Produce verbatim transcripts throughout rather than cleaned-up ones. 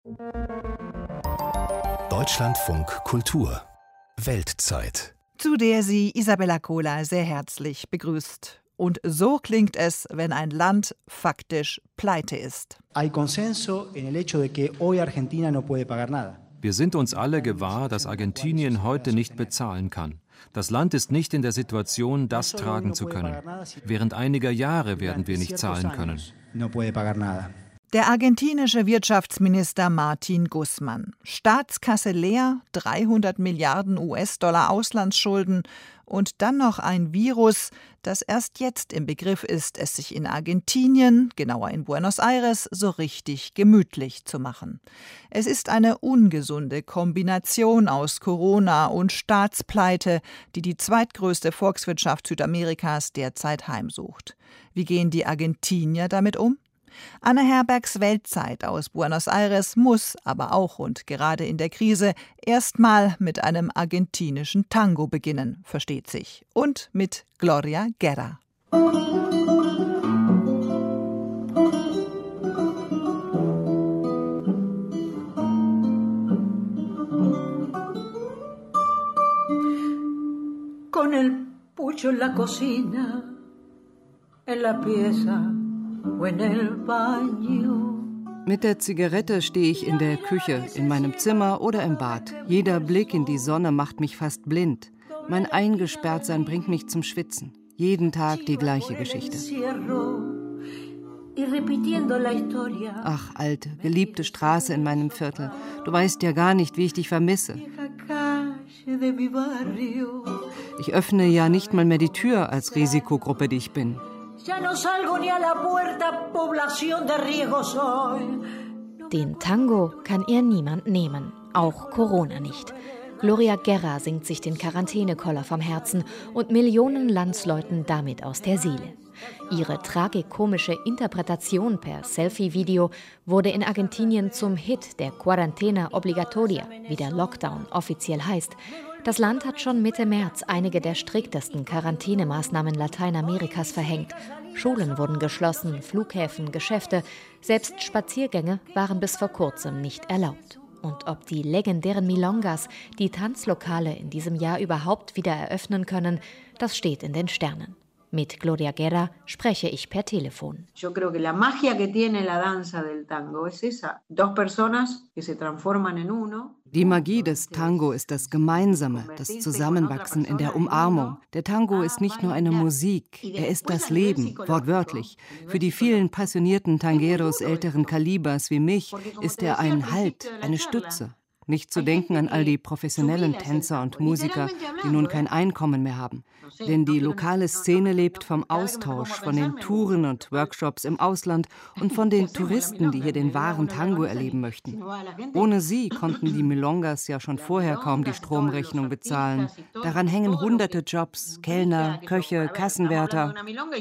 Deutschlandfunk Kultur Weltzeit, zu der sie Isabella Kohler sehr herzlich begrüßt. Und so klingt es, wenn ein Land faktisch pleite ist. Wir sind uns alle gewahr, dass Argentinien heute nicht bezahlen kann. Das Land ist nicht in der Situation, das tragen zu können. Während einiger Jahre werden wir nicht zahlen können. Der argentinische Wirtschaftsminister Martín Guzmán. Staatskasse leer, dreihundert Milliarden U S-Dollar Auslandsschulden und dann noch ein Virus, das erst jetzt im Begriff ist, es sich in Argentinien, genauer in Buenos Aires, so richtig gemütlich zu machen. Es ist eine ungesunde Kombination aus Corona und Staatspleite, die die zweitgrößte Volkswirtschaft Südamerikas derzeit heimsucht. Wie gehen die Argentinier damit um? Anne Herbergs Weltzeit aus Buenos Aires muss aber auch und gerade in der Krise erstmal mit einem argentinischen Tango beginnen, versteht sich. Und mit Gloria Guerra. Con el pucho en la cocina, en la pieza. Mit der Zigarette stehe ich in der Küche, in meinem Zimmer oder im Bad. Jeder Blick in die Sonne macht mich fast blind. Mein Eingesperrtsein bringt mich zum Schwitzen. Jeden Tag die gleiche Geschichte. Ach, alte, geliebte Straße in meinem Viertel. Du weißt ja gar nicht, wie ich dich vermisse. Ich öffne ja nicht mal mehr die Tür als Risikogruppe, die ich bin. Den Tango kann ihr niemand nehmen, auch Corona nicht. Gloria Guerra singt sich den Quarantänekoller vom Herzen und Millionen Landsleuten damit aus der Seele. Ihre tragikomische Interpretation per Selfie-Video wurde in Argentinien zum Hit der Cuarentena Obligatoria, wie der Lockdown offiziell heißt. Das Land hat schon Mitte März einige der striktesten Quarantänemaßnahmen Lateinamerikas verhängt. Schulen wurden geschlossen, Flughäfen, Geschäfte, selbst Spaziergänge waren bis vor kurzem nicht erlaubt. Und ob die legendären Milongas die Tanzlokale in diesem Jahr überhaupt wieder eröffnen können, das steht in den Sternen. Mit Gloria Guerra spreche ich per Telefon. Die Magie des Tango ist das Gemeinsame, das Zusammenwachsen in der Umarmung. Der Tango ist nicht nur eine Musik, er ist das Leben, wortwörtlich. Für die vielen passionierten Tangueros älteren Kalibers wie mich ist er ein Halt, eine Stütze. Nicht zu denken an all die professionellen Tänzer und Musiker, die nun kein Einkommen mehr haben. Denn die lokale Szene lebt vom Austausch, von den Touren und Workshops im Ausland und von den Touristen, die hier den wahren Tango erleben möchten. Ohne sie konnten die Milongas ja schon vorher kaum die Stromrechnung bezahlen. Daran hängen hunderte Jobs, Kellner, Köche, Kassenwärter.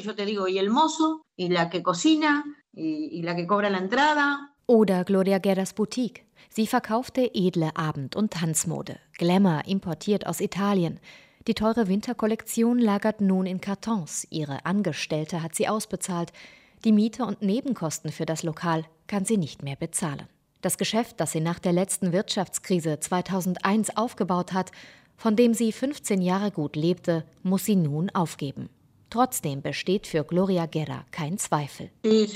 Oder Gloria Guerras Boutique. Sie verkaufte edle Abend- und Tanzmode, Glamour importiert aus Italien. Die teure Winterkollektion lagert nun in Kartons. Ihre Angestellte hat sie ausbezahlt. Die Miete und Nebenkosten für das Lokal kann sie nicht mehr bezahlen. Das Geschäft, das sie nach der letzten Wirtschaftskrise zweitausendeins aufgebaut hat, von dem sie fünfzehn Jahre gut lebte, muss sie nun aufgeben. Trotzdem besteht für Gloria Guerra kein Zweifel.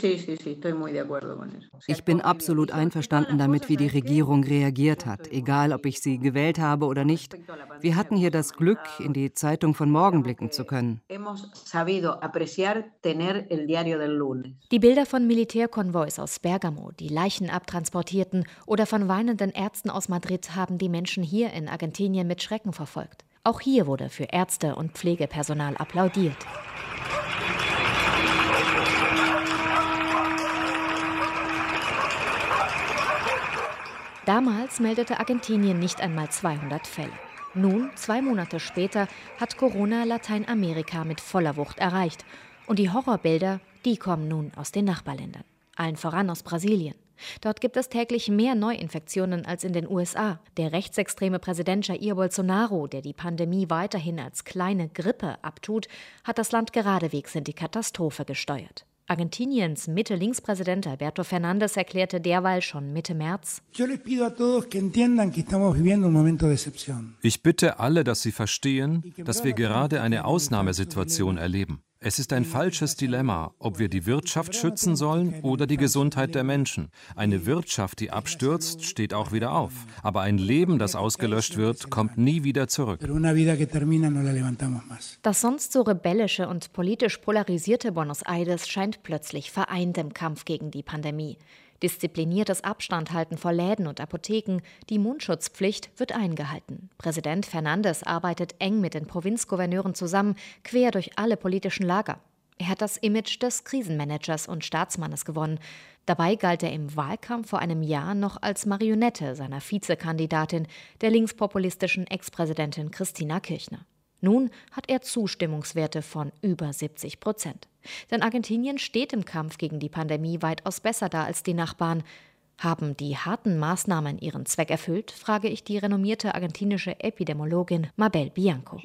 Ich bin absolut einverstanden damit, wie die Regierung reagiert hat, egal ob ich sie gewählt habe oder nicht. Wir hatten hier das Glück, in die Zeitung von morgen blicken zu können. Die Bilder von Militärkonvois aus Bergamo, die Leichen abtransportierten, oder von weinenden Ärzten aus Madrid haben die Menschen hier in Argentinien mit Schrecken verfolgt. Auch hier wurde für Ärzte und Pflegepersonal applaudiert. Damals meldete Argentinien nicht einmal zweihundert Fälle. Nun, zwei Monate später, hat Corona Lateinamerika mit voller Wucht erreicht. Und die Horrorbilder, die kommen nun aus den Nachbarländern. Allen voran aus Brasilien. Dort gibt es täglich mehr Neuinfektionen als in den U S A. Der rechtsextreme Präsident Jair Bolsonaro, der die Pandemie weiterhin als kleine Grippe abtut, hat das Land geradewegs in die Katastrophe gesteuert. Argentiniens Mitte-Links-Präsident Alberto Fernández erklärte derweil schon Mitte März: Ich bitte alle, dass sie verstehen, dass wir gerade eine Ausnahmesituation erleben. Es ist ein falsches Dilemma, ob wir die Wirtschaft schützen sollen oder die Gesundheit der Menschen. Eine Wirtschaft, die abstürzt, steht auch wieder auf. Aber ein Leben, das ausgelöscht wird, kommt nie wieder zurück. Das sonst so rebellische und politisch polarisierte Buenos Aires scheint plötzlich vereint im Kampf gegen die Pandemie. Diszipliniertes Abstandhalten vor Läden und Apotheken, die Mundschutzpflicht wird eingehalten. Präsident Fernández arbeitet eng mit den Provinzgouverneuren zusammen, quer durch alle politischen Lager. Er hat das Image des Krisenmanagers und Staatsmannes gewonnen. Dabei galt er im Wahlkampf vor einem Jahr noch als Marionette seiner Vizekandidatin, der linkspopulistischen Ex-Präsidentin Cristina Kirchner. Nun hat er Zustimmungswerte von über siebzig Prozent. Denn Argentinien steht im Kampf gegen die Pandemie weitaus besser da als die Nachbarn. Haben die harten Maßnahmen ihren Zweck erfüllt, frage ich die renommierte argentinische Epidemiologin Mabel Bianco.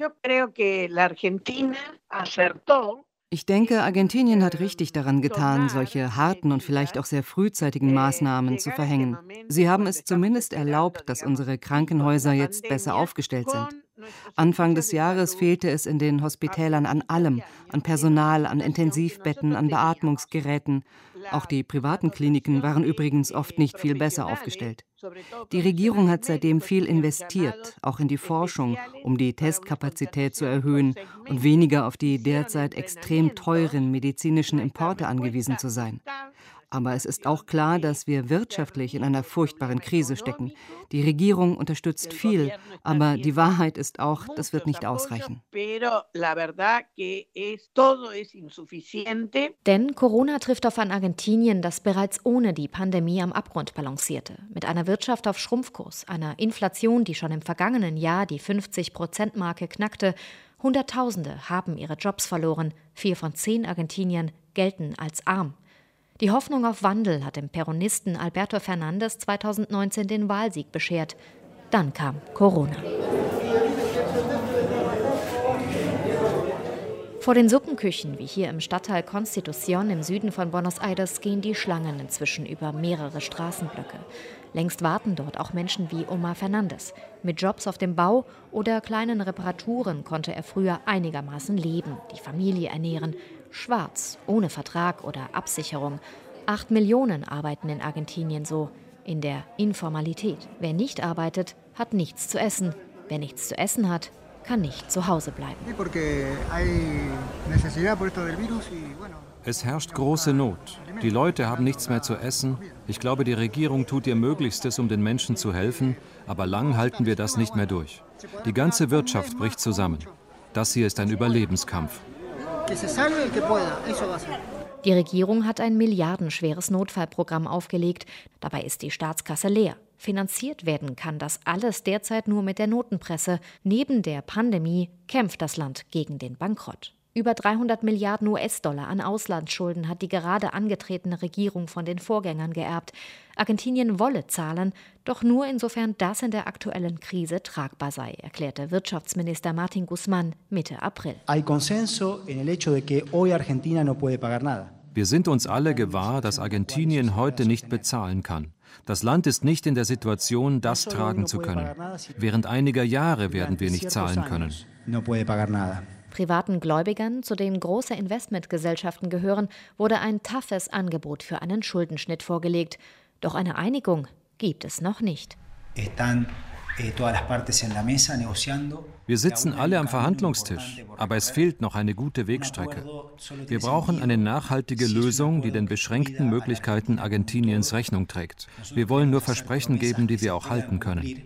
Ich denke, Argentinien hat richtig daran getan, solche harten und vielleicht auch sehr frühzeitigen Maßnahmen zu verhängen. Sie haben es zumindest erlaubt, dass unsere Krankenhäuser jetzt besser aufgestellt sind. Anfang des Jahres fehlte es in den Hospitälern an allem, an Personal, an Intensivbetten, an Beatmungsgeräten. Auch die privaten Kliniken waren übrigens oft nicht viel besser aufgestellt. Die Regierung hat seitdem viel investiert, auch in die Forschung, um die Testkapazität zu erhöhen und weniger auf die derzeit extrem teuren medizinischen Importe angewiesen zu sein. Aber es ist auch klar, dass wir wirtschaftlich in einer furchtbaren Krise stecken. Die Regierung unterstützt viel, aber die Wahrheit ist auch, das wird nicht ausreichen. Denn Corona trifft auf ein Argentinien, das bereits ohne die Pandemie am Abgrund balancierte. Mit einer Wirtschaft auf Schrumpfkurs, einer Inflation, die schon im vergangenen Jahr die fünfzig-Prozent-Marke knackte. Hunderttausende haben ihre Jobs verloren. Vier von zehn Argentiniern gelten als arm. Die Hoffnung auf Wandel hat dem Peronisten Alberto Fernández zweitausendneunzehn den Wahlsieg beschert. Dann kam Corona. Vor den Suppenküchen, wie hier im Stadtteil Constitución im Süden von Buenos Aires, gehen die Schlangen inzwischen über mehrere Straßenblöcke. Längst warten dort auch Menschen wie Omar Fernández. Mit Jobs auf dem Bau oder kleinen Reparaturen konnte er früher einigermaßen leben, die Familie ernähren. Schwarz, ohne Vertrag oder Absicherung. Acht Millionen arbeiten in Argentinien so, in der Informalität. Wer nicht arbeitet, hat nichts zu essen. Wer nichts zu essen hat, kann nicht zu Hause bleiben. Es herrscht große Not. Die Leute haben nichts mehr zu essen. Ich glaube, die Regierung tut ihr Möglichstes, um den Menschen zu helfen, aber lang halten wir das nicht mehr durch. Die ganze Wirtschaft bricht zusammen. Das hier ist ein Überlebenskampf. Die Regierung hat ein milliardenschweres Notfallprogramm aufgelegt. Dabei ist die Staatskasse leer. Finanziert werden kann das alles derzeit nur mit der Notenpresse. Neben der Pandemie kämpft das Land gegen den Bankrott. Über dreihundert Milliarden U S-Dollar an Auslandsschulden hat die gerade angetretene Regierung von den Vorgängern geerbt. Argentinien wolle zahlen, doch nur insofern das in der aktuellen Krise tragbar sei, erklärte Wirtschaftsminister Martín Guzmán Mitte April. Wir sind uns alle gewahr, dass Argentinien heute nicht bezahlen kann. Das Land ist nicht in der Situation, das tragen zu können. Während einiger Jahre werden wir nicht zahlen können. Privaten Gläubigern, zu denen große Investmentgesellschaften gehören, wurde ein toughes Angebot für einen Schuldenschnitt vorgelegt. Doch eine Einigung gibt es noch nicht. Wir sitzen alle am Verhandlungstisch, aber es fehlt noch eine gute Wegstrecke. Wir brauchen eine nachhaltige Lösung, die den beschränkten Möglichkeiten Argentiniens Rechnung trägt. Wir wollen nur Versprechen geben, die wir auch halten können.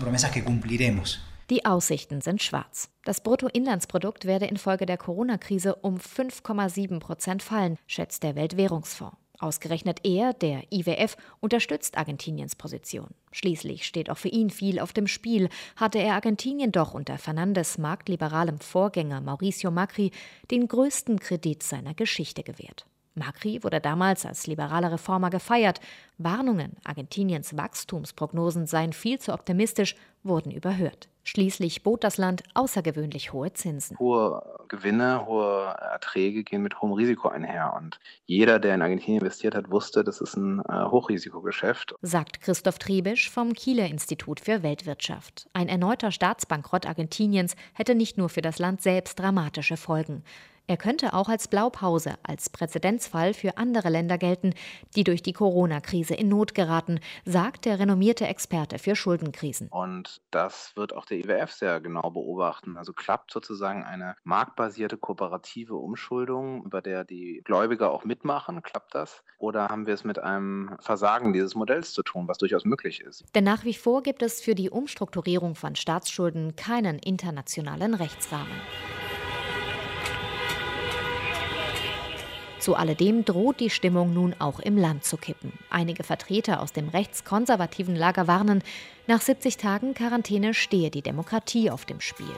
Die Aussichten sind schwarz. Das Bruttoinlandsprodukt werde infolge der Corona-Krise um fünf Komma sieben Prozent fallen, schätzt der Weltwährungsfonds. Ausgerechnet er, der I W F, unterstützt Argentiniens Position. Schließlich steht auch für ihn viel auf dem Spiel. Hatte er Argentinien doch unter Fernández' marktliberalem Vorgänger Mauricio Macri den größten Kredit seiner Geschichte gewährt. Macri wurde damals als liberaler Reformer gefeiert. Warnungen, Argentiniens Wachstumsprognosen seien viel zu optimistisch, wurden überhört. Schließlich bot das Land außergewöhnlich hohe Zinsen. Hohe Gewinne, hohe Erträge gehen mit hohem Risiko einher. Und jeder, der in Argentinien investiert hat, wusste, das ist ein äh, Hochrisikogeschäft. Sagt Christoph Triebisch vom Kieler Institut für Weltwirtschaft. Ein erneuter Staatsbankrott Argentiniens hätte nicht nur für das Land selbst dramatische Folgen. Er könnte auch als Blaupause, als Präzedenzfall für andere Länder gelten, die durch die Corona-Krise in Not geraten, sagt der renommierte Experte für Schuldenkrisen. Und das wird auch der I W F sehr genau beobachten. Also klappt sozusagen eine marktbasierte kooperative Umschuldung, bei der die Gläubiger auch mitmachen, klappt das? Oder haben wir es mit einem Versagen dieses Modells zu tun, was durchaus möglich ist? Denn nach wie vor gibt es für die Umstrukturierung von Staatsschulden keinen internationalen Rechtsrahmen. Zu alledem droht die Stimmung nun auch im Land zu kippen. Einige Vertreter aus dem rechtskonservativen Lager warnen, nach siebzig Tagen Quarantäne stehe die Demokratie auf dem Spiel.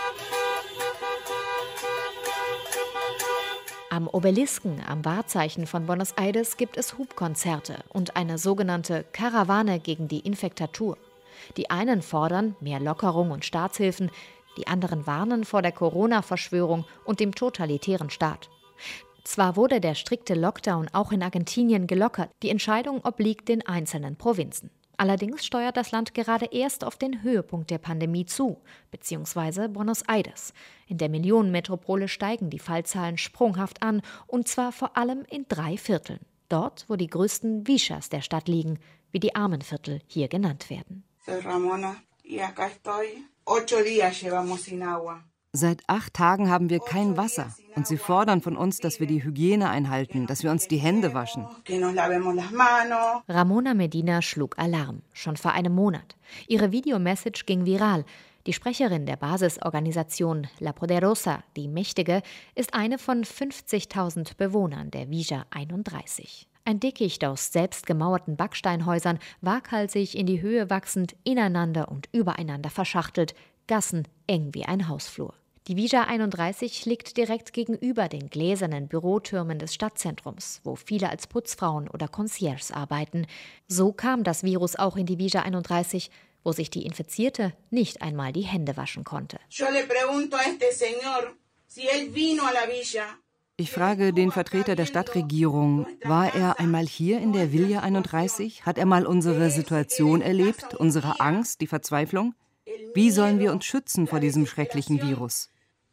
Am Obelisken, am Wahrzeichen von Buenos Aires, gibt es Hubkonzerte und eine sogenannte Karawane gegen die Infektatur. Die einen fordern mehr Lockerung und Staatshilfen, die anderen warnen vor der Corona-Verschwörung und dem totalitären Staat. Zwar wurde der strikte Lockdown auch in Argentinien gelockert, die Entscheidung obliegt den einzelnen Provinzen. Allerdings steuert das Land gerade erst auf den Höhepunkt der Pandemie zu, beziehungsweise Buenos Aires. In der Millionenmetropole steigen die Fallzahlen sprunghaft an, und zwar vor allem in drei Vierteln. Dort, wo die größten Villas der Stadt liegen, wie die Armenviertel hier genannt werden. Seit acht Tagen haben wir kein Wasser und sie fordern von uns, dass wir die Hygiene einhalten, dass wir uns die Hände waschen. Ramona Medina schlug Alarm, schon vor einem Monat. Ihre Videomessage ging viral. Die Sprecherin der Basisorganisation La Poderosa, die Mächtige, ist eine von fünfzigtausend Bewohnern der Villa einunddreißig. Ein Dickicht aus selbstgemauerten Backsteinhäusern, waghalsig in die Höhe wachsend, ineinander und übereinander verschachtelt, Gassen eng wie ein Hausflur. Die Villa einunddreißig liegt direkt gegenüber den gläsernen Bürotürmen des Stadtzentrums, wo viele als Putzfrauen oder Concierges arbeiten. So kam das Virus auch in die Villa einunddreißig, wo sich die Infizierte nicht einmal die Hände waschen konnte. Ich frage den Vertreter der Stadtregierung, war er einmal hier in der Villa einunddreißig? Hat er mal unsere Situation erlebt, unsere Angst, die Verzweiflung? Wie sollen wir uns schützen vor diesem schrecklichen Virus?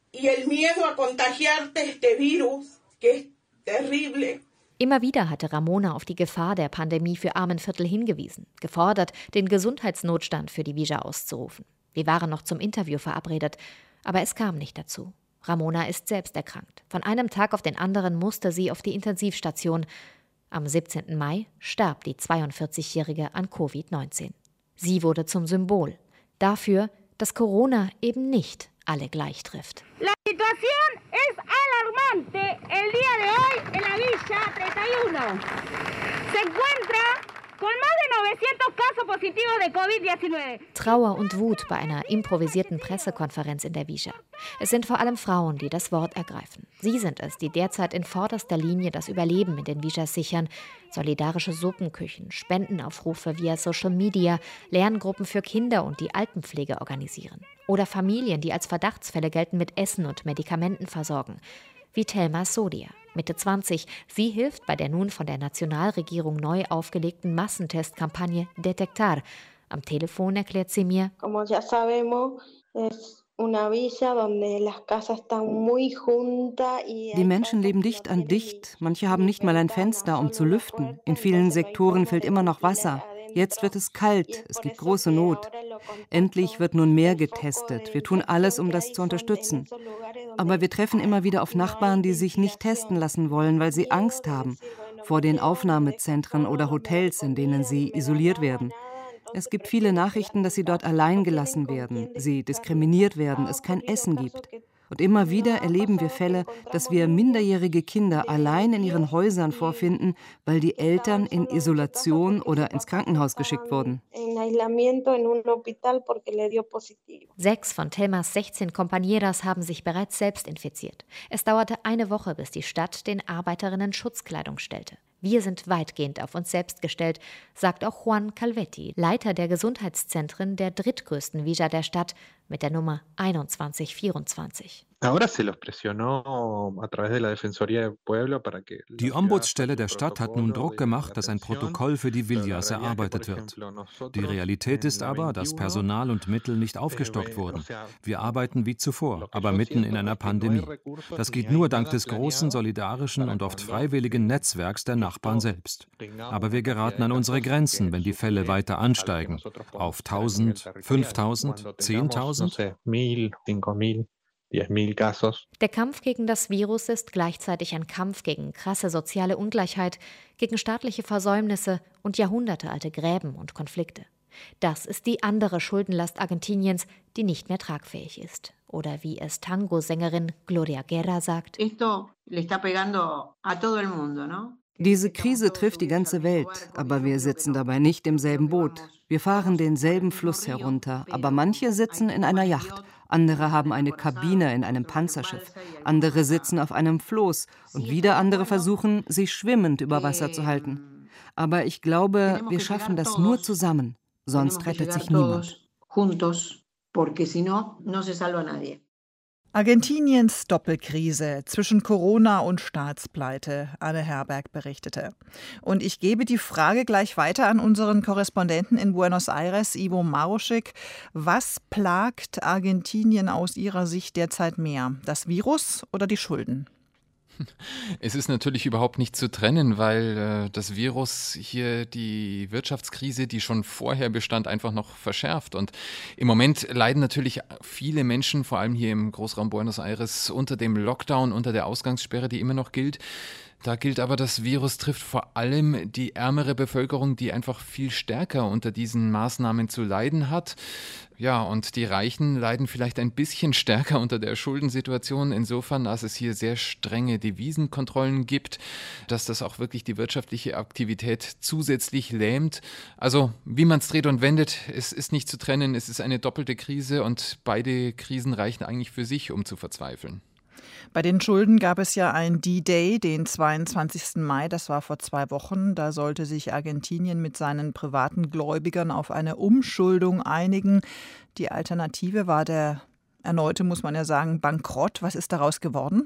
Immer wieder hatte Ramona auf die Gefahr der Pandemie für Armenviertel hingewiesen, gefordert, den Gesundheitsnotstand für die Villa auszurufen. Wir waren noch zum Interview verabredet, aber es kam nicht dazu. Ramona ist selbst erkrankt. Von einem Tag auf den anderen musste sie auf die Intensivstation. Am siebzehnten Mai starb die zweiundvierzigjährige an Covid neunzehn. Sie wurde zum Symbol dafür, dass Corona eben nicht alle gleich trifft. La situación es alarmante. El día de hoy en la Villa treinta y uno se encuentra con más de novecientos casos positivos de COVID diecinueve. Trauer und Wut bei einer improvisierten Pressekonferenz in der Villa. Es sind vor allem Frauen, die das Wort ergreifen. Sie sind es, die derzeit in vorderster Linie das Überleben in den Villas sichern. Solidarische Suppenküchen, Spendenaufrufe via Social Media, Lerngruppen für Kinder und die Altenpflege organisieren. Oder Familien, die als Verdachtsfälle gelten, mit Essen und Medikamenten versorgen. Wie Thelma Sodia, Mitte zwanzig. Sie hilft bei der nun von der Nationalregierung neu aufgelegten Massentestkampagne Detectar. Am Telefon erklärt sie mir: Como ya sabemos, es una villa donde las casas están muy juntas y die Menschen leben dicht an dicht. Manche haben nicht mal ein Fenster, um zu lüften. In vielen Sektoren fehlt immer noch Wasser. Jetzt wird es kalt, es gibt große Not. Endlich wird nun mehr getestet. Wir tun alles, um das zu unterstützen. Aber wir treffen immer wieder auf Nachbarn, die sich nicht testen lassen wollen, weil sie Angst haben vor den Aufnahmezentren oder Hotels, in denen sie isoliert werden. Es gibt viele Nachrichten, dass sie dort allein gelassen werden, sie diskriminiert werden, es kein Essen gibt. Und immer wieder erleben wir Fälle, dass wir minderjährige Kinder allein in ihren Häusern vorfinden, weil die Eltern in Isolation oder ins Krankenhaus geschickt wurden. en aislamiento en un hospital porque le dio positivo. Sechs von Telmas sechzehn Compañeras haben sich bereits selbst infiziert. Es dauerte eine Woche, bis die Stadt den Arbeiterinnen Schutzkleidung stellte. Wir sind weitgehend auf uns selbst gestellt, sagt auch Juan Calvetti, Leiter der Gesundheitszentren der drittgrößten Villa der Stadt mit der Nummer einundzwanzig vierundzwanzig. Die Ombudsstelle der Stadt hat nun Druck gemacht, dass ein Protokoll für die Villas erarbeitet wird. Die Realität ist aber, dass Personal und Mittel nicht aufgestockt wurden. Wir arbeiten wie zuvor, aber mitten in einer Pandemie. Das geht nur dank des großen, solidarischen und oft freiwilligen Netzwerks der Nachbarn selbst. Aber wir geraten an unsere Grenzen, wenn die Fälle weiter ansteigen. Auf tausend, fünftausend, zehntausend? Der Kampf gegen das Virus ist gleichzeitig ein Kampf gegen krasse soziale Ungleichheit, gegen staatliche Versäumnisse und jahrhundertealte Gräben und Konflikte. Das ist die andere Schuldenlast Argentiniens, die nicht mehr tragfähig ist. Oder wie es Tango-Sängerin Gloria Guerra sagt: Diese Krise trifft die ganze Welt, aber wir sitzen dabei nicht im selben Boot. Wir fahren denselben Fluss herunter, aber manche sitzen in einer Yacht, andere haben eine Kabine in einem Panzerschiff, andere sitzen auf einem Floß und wieder andere versuchen, sich schwimmend über Wasser zu halten. Aber ich glaube, wir schaffen das nur zusammen, sonst rettet sich niemand. Argentiniens Doppelkrise zwischen Corona und Staatspleite, Anne Herberg berichtete. Und ich gebe die Frage gleich weiter an unseren Korrespondenten in Buenos Aires, Ivo Maruschik. Was plagt Argentinien aus Ihrer Sicht derzeit mehr? Das Virus oder die Schulden? Es ist natürlich überhaupt nicht zu trennen, weil äh, das Virus hier die Wirtschaftskrise, die schon vorher bestand, einfach noch verschärft. Und im Moment leiden natürlich viele Menschen, vor allem hier im Großraum Buenos Aires, unter dem Lockdown, unter der Ausgangssperre, die immer noch gilt. Da gilt aber, das Virus trifft vor allem die ärmere Bevölkerung, die einfach viel stärker unter diesen Maßnahmen zu leiden hat. Ja, und die Reichen leiden vielleicht ein bisschen stärker unter der Schuldensituation, insofern, dass es hier sehr strenge Devisenkontrollen gibt, dass das auch wirklich die wirtschaftliche Aktivität zusätzlich lähmt. Also, wie man es dreht und wendet, es ist nicht zu trennen, es ist eine doppelte Krise und beide Krisen reichen eigentlich für sich, um zu verzweifeln. Bei den Schulden gab es ja ein D-Day, den zweiundzwanzigsten Mai, das war vor zwei Wochen. Da sollte sich Argentinien mit seinen privaten Gläubigern auf eine Umschuldung einigen. Die Alternative war der erneute, muss man ja sagen, Bankrott. Was ist daraus geworden?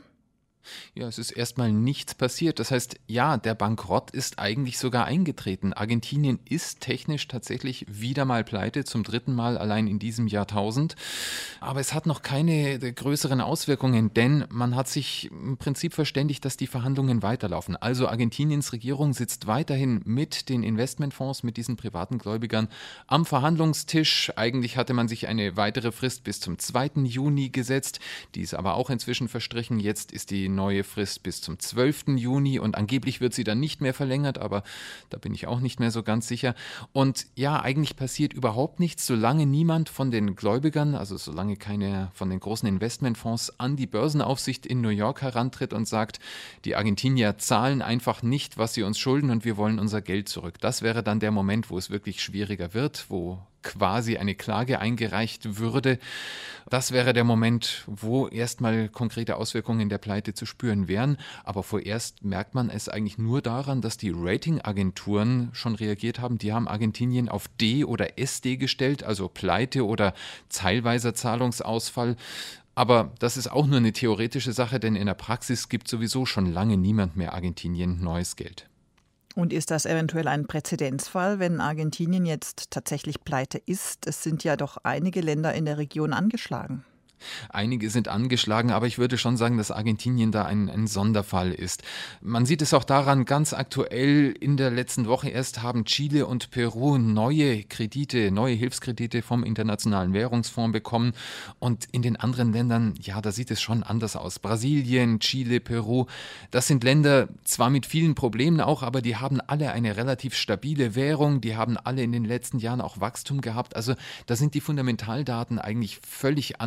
Ja, es ist erstmal nichts passiert. Das heißt, ja, der Bankrott ist eigentlich sogar eingetreten. Argentinien ist technisch tatsächlich wieder mal pleite, zum dritten Mal allein in diesem Jahrtausend. Aber es hat noch keine größeren Auswirkungen, denn man hat sich im Prinzip verständigt, dass die Verhandlungen weiterlaufen. Also Argentiniens Regierung sitzt weiterhin mit den Investmentfonds, mit diesen privaten Gläubigern am Verhandlungstisch. Eigentlich hatte man sich eine weitere Frist bis zum zweiten Juni gesetzt. Die ist aber auch inzwischen verstrichen. Jetzt ist die neue Frist bis zum zwölften Juni und angeblich wird sie dann nicht mehr verlängert, aber da bin ich auch nicht mehr so ganz sicher. Und ja, eigentlich passiert überhaupt nichts, solange niemand von den Gläubigern, also solange keiner von den großen Investmentfonds an die Börsenaufsicht in New York herantritt und sagt, die Argentinier zahlen einfach nicht, was sie uns schulden und wir wollen unser Geld zurück. Das wäre dann der Moment, wo es wirklich schwieriger wird, wo quasi eine Klage eingereicht würde. Das wäre der Moment, wo erstmal konkrete Auswirkungen der Pleite zu spüren wären. Aber vorerst merkt man es eigentlich nur daran, dass die Ratingagenturen schon reagiert haben. Die haben Argentinien auf D oder S D gestellt, also Pleite oder teilweiser Zahlungsausfall. Aber das ist auch nur eine theoretische Sache, denn in der Praxis gibt sowieso schon lange niemand mehr Argentinien neues Geld. Und ist das eventuell ein Präzedenzfall, wenn Argentinien jetzt tatsächlich pleite ist? Es sind ja doch einige Länder in der Region angeschlagen. Einige sind angeschlagen, aber ich würde schon sagen, dass Argentinien da ein, ein Sonderfall ist. Man sieht es auch daran, ganz aktuell in der letzten Woche erst haben Chile und Peru neue Kredite, neue Hilfskredite vom Internationalen Währungsfonds bekommen. Und in den anderen Ländern, ja, da sieht es schon anders aus. Brasilien, Chile, Peru, das sind Länder zwar mit vielen Problemen auch, aber die haben alle eine relativ stabile Währung, die haben alle in den letzten Jahren auch Wachstum gehabt. Also da sind die Fundamentaldaten eigentlich völlig andere.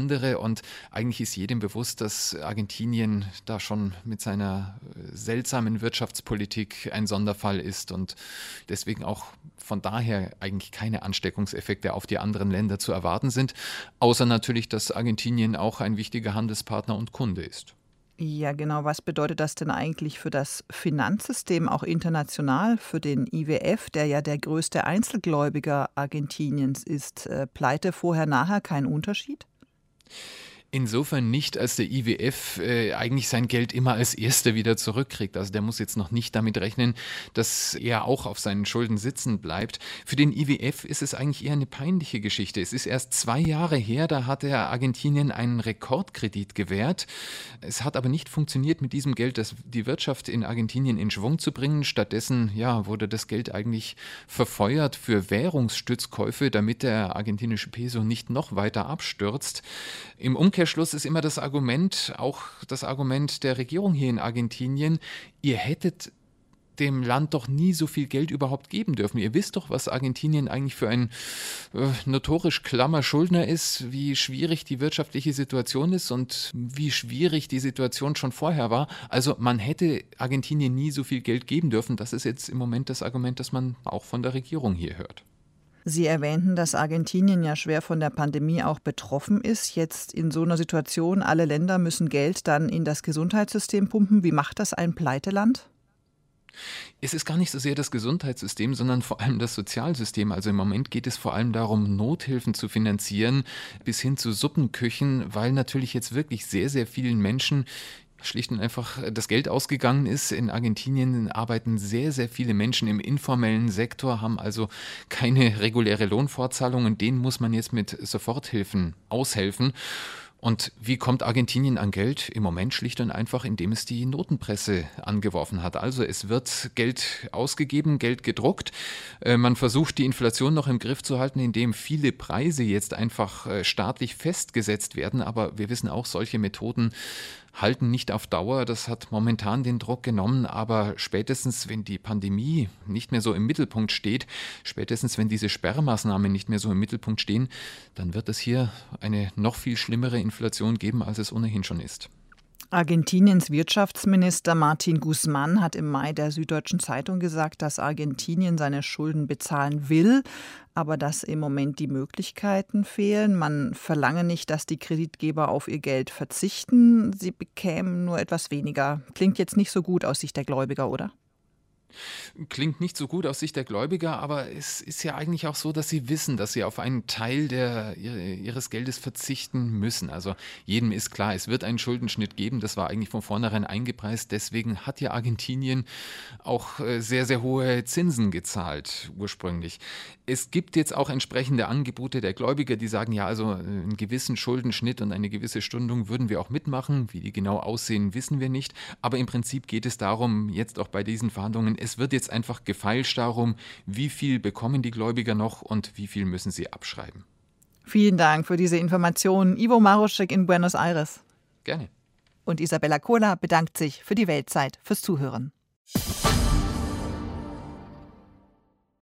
Und eigentlich ist jedem bewusst, dass Argentinien da schon mit seiner seltsamen Wirtschaftspolitik ein Sonderfall ist und deswegen auch von daher eigentlich keine Ansteckungseffekte auf die anderen Länder zu erwarten sind, außer natürlich, dass Argentinien auch ein wichtiger Handelspartner und Kunde ist. Ja, genau. Was bedeutet das denn eigentlich für das Finanzsystem, auch international, für den I W F, der ja der größte Einzelgläubiger Argentiniens ist? Äh, Pleite vorher, nachher, kein Unterschied? Insofern nicht, als der I W F äh, eigentlich sein Geld immer als Erster wieder zurückkriegt. Also der muss jetzt noch nicht damit rechnen, dass er auch auf seinen Schulden sitzen bleibt. Für den I W F ist es eigentlich eher eine peinliche Geschichte. Es ist erst zwei Jahre her, da hat er Argentinien einen Rekordkredit gewährt. Es hat aber nicht funktioniert, mit diesem Geld das, die Wirtschaft in Argentinien in Schwung zu bringen. Stattdessen ja, wurde das Geld eigentlich verfeuert für Währungsstützkäufe, damit der argentinische Peso nicht noch weiter abstürzt. Im Umkehrschluss ist immer das Argument, auch das Argument der Regierung hier in Argentinien, ihr hättet dem Land doch nie so viel Geld überhaupt geben dürfen. Ihr wisst doch, was Argentinien eigentlich für ein äh, notorisch klammer Schuldner ist, wie schwierig die wirtschaftliche Situation ist und wie schwierig die Situation schon vorher war. Also man hätte Argentinien nie so viel Geld geben dürfen. Das ist jetzt im Moment das Argument, das man auch von der Regierung hier hört. Sie erwähnten, dass Argentinien ja schwer von der Pandemie auch betroffen ist. Jetzt in so einer Situation, alle Länder müssen Geld dann in das Gesundheitssystem pumpen. Wie macht das ein Pleiteland? Es ist gar nicht so sehr das Gesundheitssystem, sondern vor allem das Sozialsystem. Also im Moment geht es vor allem darum, Nothilfen zu finanzieren, bis hin zu Suppenküchen, weil natürlich jetzt wirklich sehr, sehr vielen Menschen schlicht und einfach das Geld ausgegangen ist. In Argentinien arbeiten sehr, sehr viele Menschen im informellen Sektor, haben also keine reguläre Lohnfortzahlung und denen muss man jetzt mit Soforthilfen aushelfen. Und wie kommt Argentinien an Geld? Im Moment schlicht und einfach, indem es die Notenpresse angeworfen hat. Also es wird Geld ausgegeben, Geld gedruckt. Man versucht, die Inflation noch im Griff zu halten, indem viele Preise jetzt einfach staatlich festgesetzt werden. Aber wir wissen auch, solche Methoden halten nicht auf Dauer. Das hat momentan den Druck genommen, aber spätestens, wenn die Pandemie nicht mehr so im Mittelpunkt steht, spätestens, wenn diese Sperrmaßnahmen nicht mehr so im Mittelpunkt stehen, dann wird es hier eine noch viel schlimmere Inflation geben, als es ohnehin schon ist. Argentiniens Wirtschaftsminister Martín Guzmán hat im Mai der Süddeutschen Zeitung gesagt, dass Argentinien seine Schulden bezahlen will, aber dass im Moment die Möglichkeiten fehlen. Man verlange nicht, dass die Kreditgeber auf ihr Geld verzichten, sie bekämen nur etwas weniger. Klingt jetzt nicht so gut aus Sicht der Gläubiger, oder? Klingt nicht so gut aus Sicht der Gläubiger, aber es ist ja eigentlich auch so, dass sie wissen, dass sie auf einen Teil der, ihres Geldes verzichten müssen. Also jedem ist klar, es wird einen Schuldenschnitt geben, das war eigentlich von vornherein eingepreist. Deswegen hat ja Argentinien auch sehr, sehr hohe Zinsen gezahlt ursprünglich. Es gibt jetzt auch entsprechende Angebote der Gläubiger, die sagen, ja, also einen gewissen Schuldenschnitt und eine gewisse Stundung würden wir auch mitmachen. Wie die genau aussehen, wissen wir nicht. Aber im Prinzip geht es darum, jetzt auch bei diesen Verhandlungen, es wird jetzt einfach gefeilscht darum, wie viel bekommen die Gläubiger noch und wie viel müssen sie abschreiben. Vielen Dank für diese Informationen. Ivo Maruschek in Buenos Aires. Gerne. Und Isabella Kohler bedankt sich für die Weltzeit fürs Zuhören.